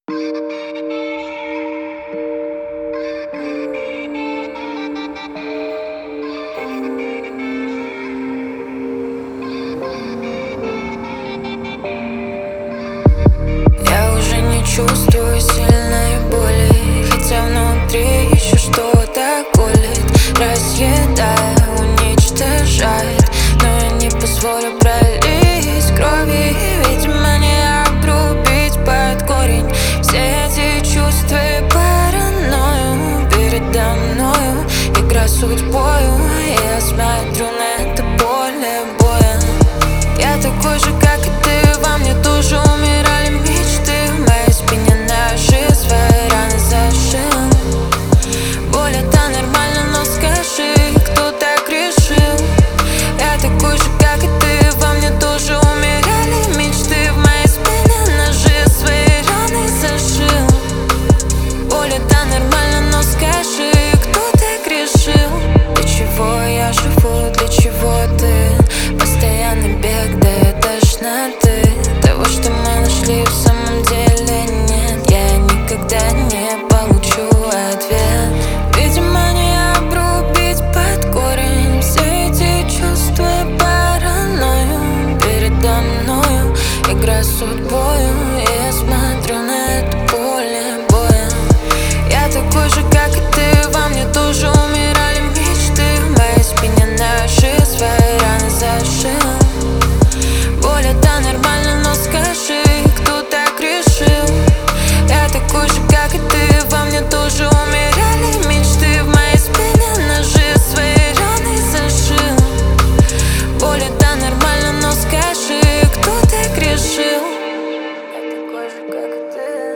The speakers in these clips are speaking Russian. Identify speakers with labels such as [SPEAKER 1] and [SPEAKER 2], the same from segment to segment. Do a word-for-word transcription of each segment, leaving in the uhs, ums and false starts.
[SPEAKER 1] Я уже не чувствую сильной боли, хотя внутри еще что-то колет, разъедая, уничтожает. Но я не позволю пролить крови, видимо, не обрубить под корень все эти чувства и паранойю. Передо мною игра судьбою, я смотрю на это поле боя. Я такой же, как и ты, во мне тоже умирали мечты. В моей спине ножи, свои раны зашил. Боль это нормально, но скажи, кто так решил? Я такой же, как и ты, во мне тоже умирали мечты. В моей спине ножи, свои раны зашил. Боль это нормально, но скажи, кто так решил? Для чего я живу, для чего ты? Постоянный бег до тошноты. Того, что мы нашли, в самом деле нет. Я никогда не получу ответ. Видимо, не обрубить под корень все эти чувства и паранойю. Передо мною игра судьбою, я смотрю на это поле боя. Я такой же, как и ты, во мне тоже умирали мечты. В моей спине ножи, свои раны зашил. Боль это нормально, но скажи, кто так решил? Я такой же, как и ты, во мне тоже умирали мечты. В моей спине ножи, свои раны зашил. Боль это нормально, но скажи, кто так решил? Я такой же, как и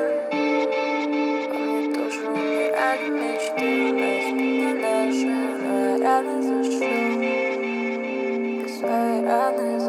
[SPEAKER 1] ты, во мне тоже умирали мечты. В моей спине ножи, свои раны зашил. Свои раны